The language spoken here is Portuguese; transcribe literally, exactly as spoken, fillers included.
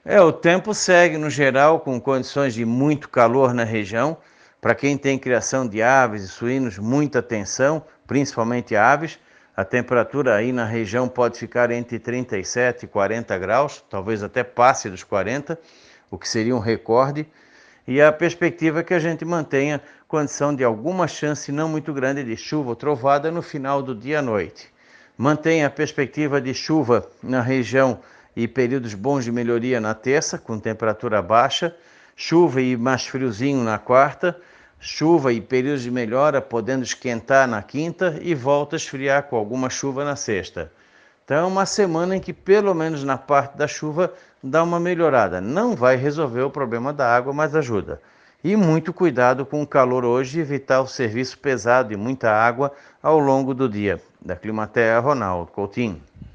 É, o tempo segue no geral com condições de muito calor na região. Para quem tem criação de aves e suínos, muita atenção, principalmente aves. A temperatura aí na região pode ficar entre trinta e sete e quarenta graus, talvez até passe dos quarenta, o que seria um recorde. E a perspectiva é que a gente mantenha condição de alguma chance não muito grande de chuva ou trovada no final do dia à noite. Mantenha a perspectiva de chuva na região e períodos bons de melhoria na terça, com temperatura baixa, chuva e mais friozinho na quarta, chuva e períodos de melhora, podendo esquentar na quinta e volta a esfriar com alguma chuva na sexta. Então é uma semana em que, pelo menos na parte da chuva, dá uma melhorada. Não vai resolver o problema da água, mas ajuda. E muito cuidado com o calor hoje e evitar o serviço pesado e muita água ao longo do dia. Da Climatea, Ronaldo Coutinho.